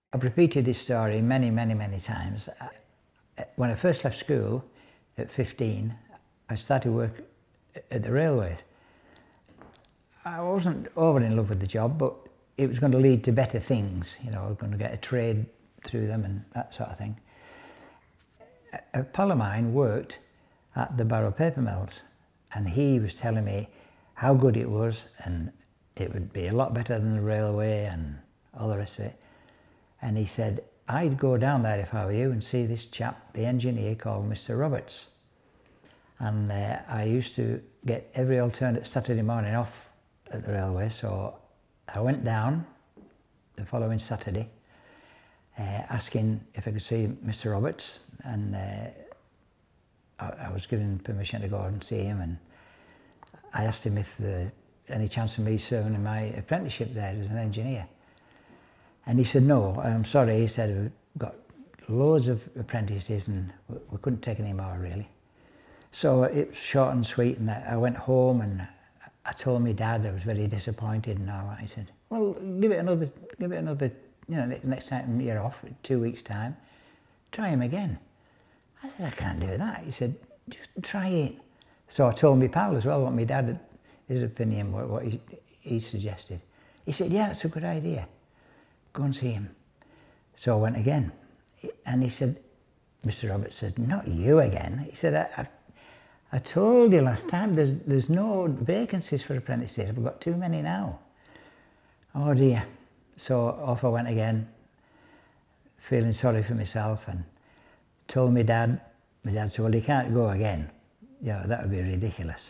I've repeated this story many, many, many times. When I first left school at 15, I started work at the railways. I wasn't over in love with the job, but it was going to lead to better things. You know, I was going to get a trade through them and that sort of thing. A pal of mine worked at the Barrow Paper Mills, and he was telling me how good it was, and it would be a lot better than the railway and all the rest of it. And he said, I'd go down there if I were you and see this chap, the engineer called Mr. Roberts. And I used to get every alternate Saturday morning off at the railway, so I went down the following Saturday asking if I could see Mr. Roberts, and I was given permission to go and see him, and I asked him if there any chance of me serving in my apprenticeship there as an engineer. And he said, no, I'm sorry. He said, we've got loads of apprentices and we couldn't take any more, really. So it was short and sweet, and I went home and I told my dad I was very disappointed and all that. He said, well, give it another, you know, next time you're off, 2 weeks' time, try him again. I said, I can't do that. He said, just try it. So I told my pal as well what my dad, his opinion, what he suggested. He said, yeah, that's a good idea. Go and see him. So I went again. And he said, Mr. Roberts said, not you again. He said, I told you last time, there's no vacancies for apprentices. I've got too many now. Oh dear. So off I went again, feeling sorry for myself, and told my dad. My dad said, well, you can't go again. You know, that would be ridiculous.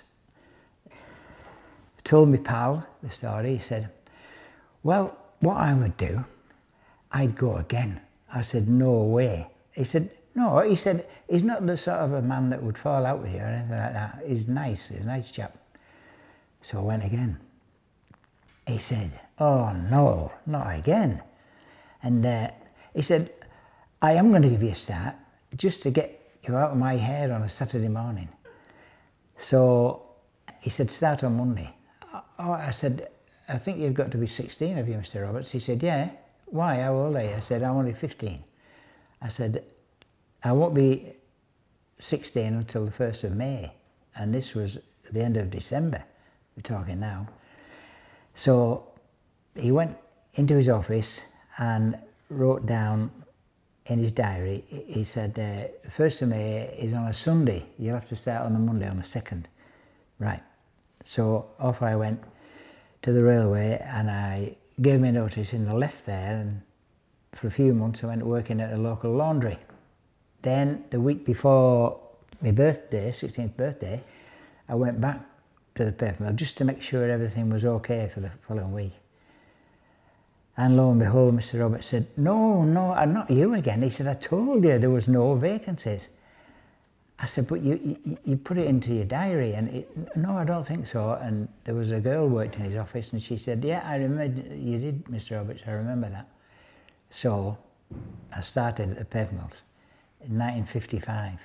Told my pal the story. He said, well, what I would do, I'd go again. I said, no way. He said, no, he said, he's not the sort of a man that would fall out with you or anything like that. He's nice, he's a nice chap. So I went again. He said, oh no, not again. And he said, I am going to give you a start just to get you out of my hair on a Saturday morning. So he said, start on Monday. Oh, I said, I think you've got to be 16, have you, Mr. Roberts? He said, yeah. Why, how old are you? I said, I'm only 15. I said, I won't be 16 until the 1st of May. And this was at the end of December, we're talking now. So he went into his office and wrote down in his diary, he said, 1st of May is on a Sunday. You'll have to start on the Monday on the 2nd. Right. So off I went to the railway, and I gave me notice and I left there, and for a few months I went working at a local laundry. Then the week before my birthday, 16th birthday, I went back to the paper mill just to make sure everything was okay for the following week. And lo and behold, Mr. Roberts said, no, not you again. He said, I told you there was no vacancies. I said, but you put it into your diary, and no, I don't think so. And there was a girl worked in his office, and she said, yeah, I remember you did, Mr. Roberts, I remember that. So I started at the paper mills in 1955.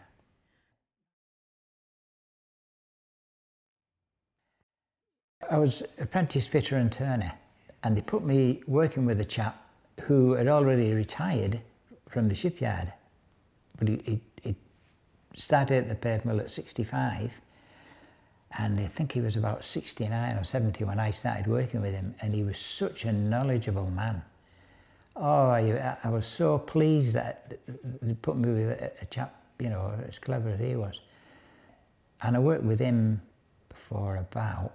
I was apprentice fitter and turner, and they put me working with a chap who had already retired from the shipyard, but he started at the paper mill at 65, and I think he was about 69 or 70 when I started working with him, and he was such a knowledgeable man. Oh, I was so pleased that they put me with a chap, you know, as clever as he was. And I worked with him for about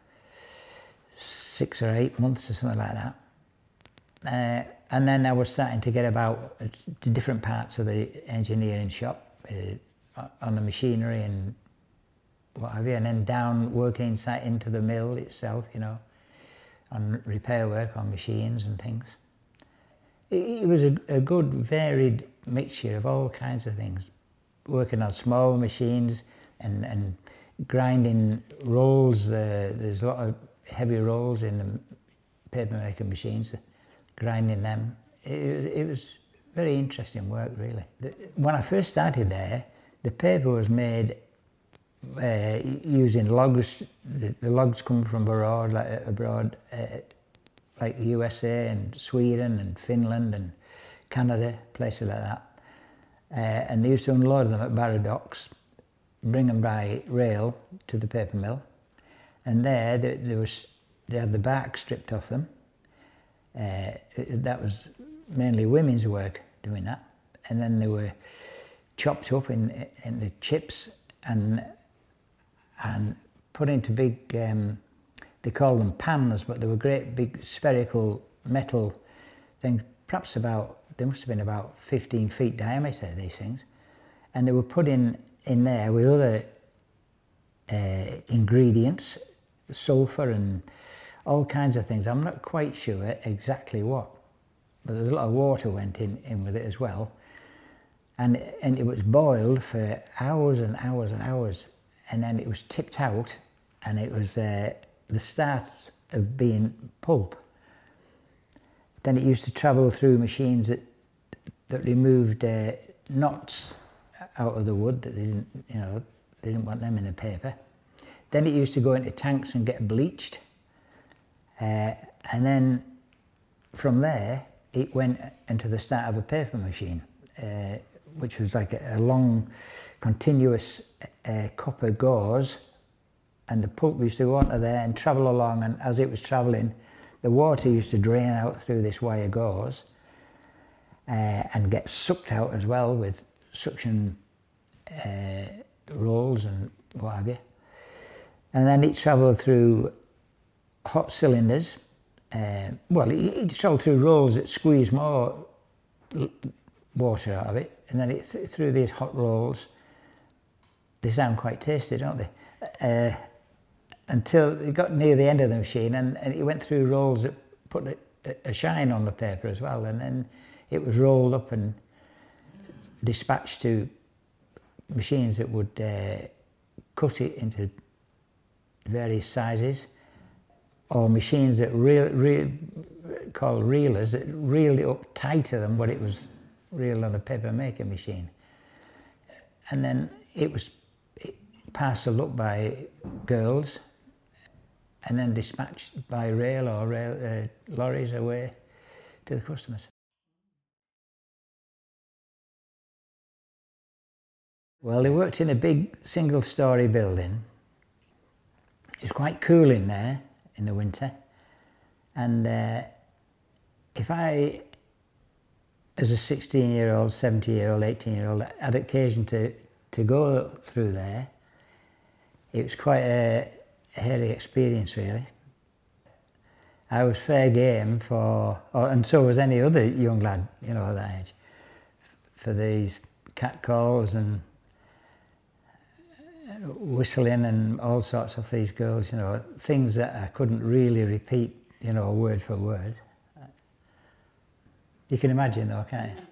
6 or 8 months or something like that. And then I was starting to get about to different parts of the engineering shop, on the machinery and what have you, and then down working inside into the mill itself, you know, on repair work on machines and things. It was a good varied mixture of all kinds of things, working on small machines and grinding rolls. There's a lot of heavy rolls in the paper making machines, grinding them. It was very interesting work, really. When I first started there, the paper was made using logs. The logs come from abroad, like the USA and Sweden and Finland and Canada, places like that. And they used to unload them at Barrow Docks, bring them by rail to the paper mill, and there they had the bark stripped off them. That was mainly women's work doing that, and then they were chopped up in the chips and put into big, they call them pans, but they were great big spherical metal things, perhaps they must have been about 15 feet diameter, these things, and they were put in there with other ingredients, sulphur and all kinds of things. I'm not quite sure exactly what, but there's a lot of water went in with it as well. And it was boiled for hours and hours and hours, and then it was tipped out, and it was the starts of being pulp. Then it used to travel through machines that removed knots out of the wood that they didn't want them in the paper. Then it used to go into tanks and get bleached, and then from there it went into the start of a paper machine, which was like a long, continuous copper gauze, and the pulp used to go onto there and travel along, and as it was travelling, the water used to drain out through this wire gauze and get sucked out as well with suction rolls and what have you. And then it travelled through hot cylinders. It travelled through rolls that squeezed more water out of it, and then it through these hot rolls. They sound quite tasty, don't they? Until it got near the end of the machine, and it went through rolls that put a shine on the paper as well, and then it was rolled up and dispatched to machines that would cut it into various sizes, or machines that called reelers that reeled it up tighter than what it was reeled on a paper maker machine. And then it was parcelled up by girls and then dispatched by rail or lorries away to the customers. Well, they worked in a big single-storey building. It's quite cool in there in the winter, and if I, as a 16-year-old, 17-year-old, 18-year-old, had occasion to go through there, it was quite a hairy experience, really. I was fair game and so was any other young lad, at that age, for these catcalls and whistling and all sorts of these girls, things that I couldn't really repeat, word for word. You can imagine though, can't you?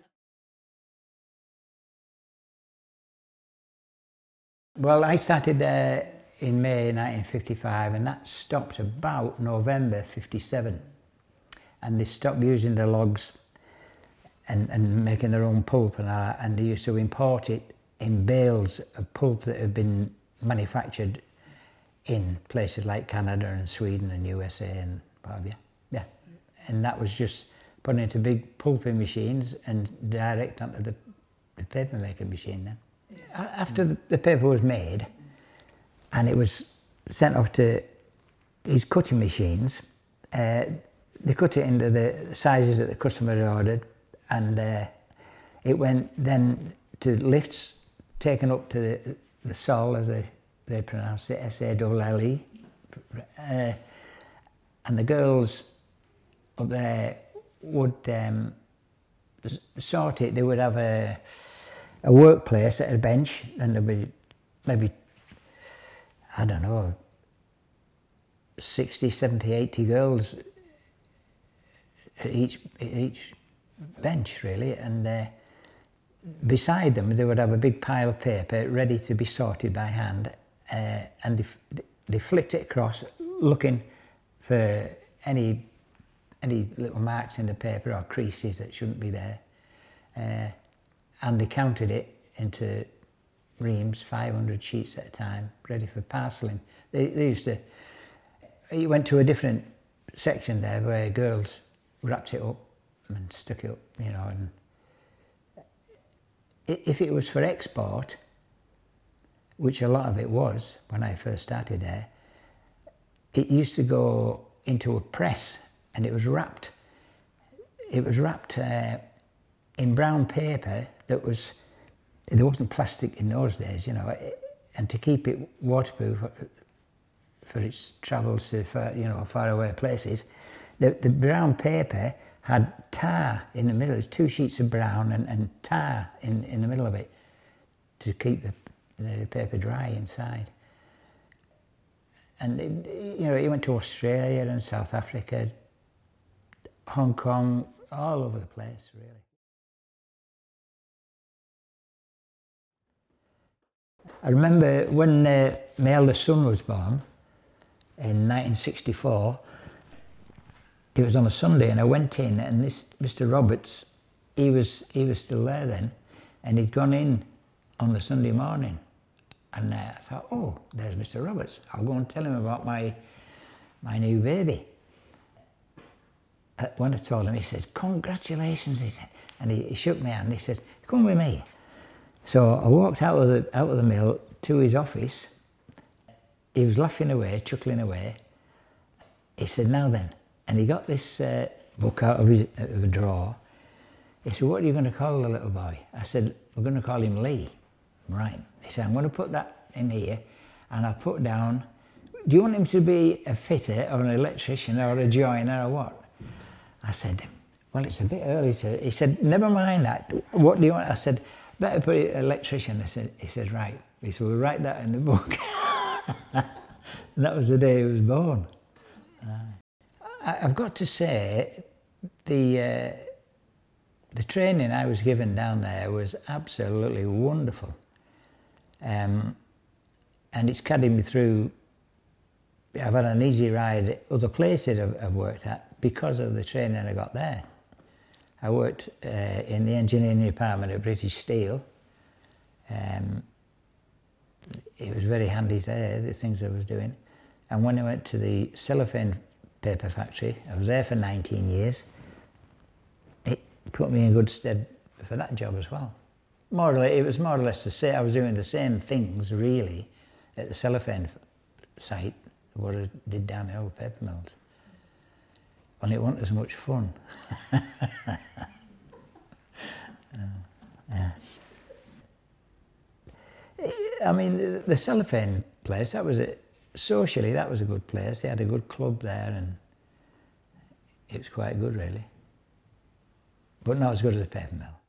Well, I started in May 1955, and that stopped about November 57. And they stopped using the logs and making their own pulp and all that, and they used to import it in bales of pulp that had been manufactured in places like Canada and Sweden and USA and what have you. Yeah. And that was just put into big pulping machines and direct onto the paper making machine then. After the paper was made and it was sent off to these cutting machines, they cut it into the sizes that the customer had ordered, and it went then to lifts taken up to the Sol, as they pronounce it, S-A-L-L-E. And the girls up there would sort it. They would have a workplace at a bench, and there'd be maybe, I don't know, 60, 70, 80 girls at each bench, really, and beside them they would have a big pile of paper ready to be sorted by hand, and they flicked it across looking for any little marks in the paper or creases that shouldn't be there, and they counted it into reams, 500 sheets at a time, ready for parcelling. They used to, you went to a different section there where girls wrapped it up and stuck it up, and if it was for export, which a lot of it was when I first started there, it used to go into a press and it was wrapped. It was wrapped in brown paper there wasn't plastic in those days, you know, and to keep it waterproof for its travels to far away places, the brown paper had tar in the middle. There's 2 sheets of brown and tar in the middle of it to keep the paper dry inside. And it went to Australia and South Africa, Hong Kong, all over the place, really. I remember when my eldest son was born in 1964, it was on a Sunday and I went in and this Mr. Roberts, he was still there then, and he'd gone in on the Sunday morning. And I thought, oh, there's Mr. Roberts. I'll go and tell him about my new baby. When I told him, he said, congratulations, he said. And he shook my hand, he said, come with me. So I walked out of the mill to his office. He was laughing away, chuckling away. He said, now then. And he got this book out of a drawer. He said, what are you going to call the little boy? I said, we're going to call him Lee. Right. He said, I'm going to put that in here and I'll put down, do you want him to be a fitter or an electrician or a joiner or what? I said, well, it's a bit early to, he said, never mind that. What do you want? I said, better put it electrician. He said, right. He said, we'll write that in the book. And that was the day he was born. I've got to say, the training I was given down there was absolutely wonderful. And it's carried me through. I've had an easy ride at other places I've worked at because of the training I got there. I worked in the engineering department at British Steel. It was very handy there, the things I was doing. And when I went to the cellophane paper factory, I was there for 19 years. It put me in good stead for that job as well. It was more or less the same. I was doing the same things, really, at the cellophane site, what I did down the old paper mills. Only it wasn't as much fun. Yeah. I mean, the cellophane place, that was it. Socially, that was a good place. They had a good club there, and it was quite good, really. But not as good as the paper mill.